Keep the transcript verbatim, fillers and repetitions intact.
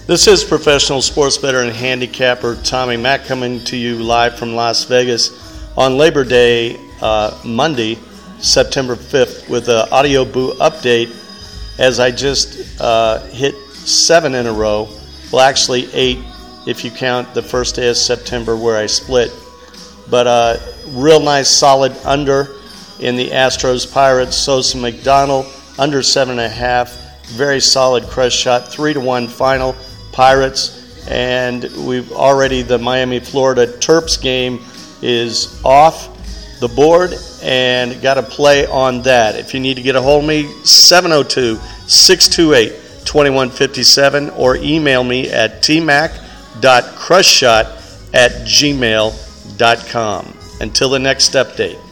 This is professional sports bettor and handicapper Tommy Mack coming to you live from Las Vegas on Labor Day, uh, Monday, September fifth, with an Audio Boo update as I just uh, hit seven in a row. Well, actually eight if you count the first day of September where I split. But uh, real nice solid under in the Astros Pirates. Sosa McDonald under seven and a half. Very solid crush shot. Three to one final. Pirates, and we've already, the Miami Florida Terps game is off the board, and got to play on that. If you need to get a hold of me, seven oh two, six two eight, two one five seven, or email me at t mac dot crush shot at gmail dot com. Until the next update.